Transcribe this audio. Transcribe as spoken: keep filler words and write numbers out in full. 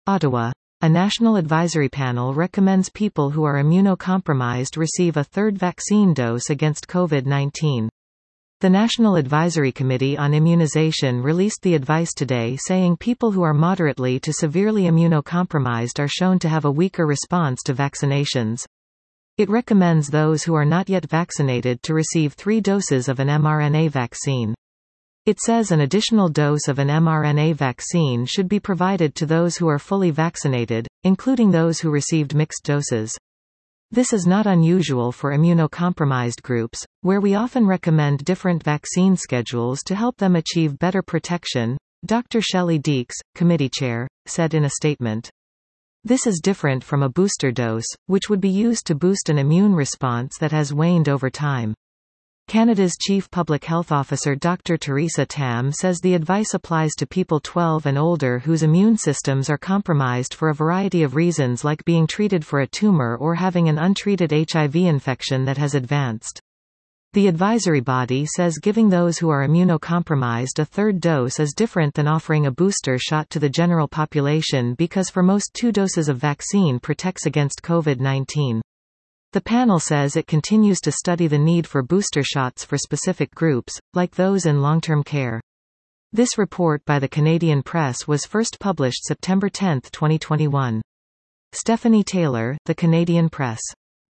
Ottawa. A national advisory panel recommends people who are immunocompromised receive a third vaccine dose against COVID nineteen. The National Advisory Committee on Immunization released the advice today, saying people who are moderately to severely immunocompromised are shown to have a weaker response to vaccinations. It recommends those who are not yet vaccinated to receive three doses of an mRNA vaccine. It says an additional dose of an mRNA vaccine should be provided to those who are fully vaccinated, including those who received mixed doses. This is not unusual for immunocompromised groups, where we often recommend different vaccine schedules to help them achieve better protection, Doctor Shelley Deeks, committee chair, said in a statement. This is different from a booster dose, which would be used to boost an immune response that has waned over time. Canada's Chief Public Health Officer Doctor Theresa Tam says the advice applies to people twelve and older whose immune systems are compromised for a variety of reasons, like being treated for a tumor or having an untreated H I V infection that has advanced. The advisory body says giving those who are immunocompromised a third dose is different than offering a booster shot to the general population because for most two doses of vaccine protects against COVID nineteen. The panel says it continues to study the need for booster shots for specific groups, like those in long-term care. This report by the Canadian Press was first published September tenth, twenty twenty-one. Stephanie Taylor, The Canadian Press.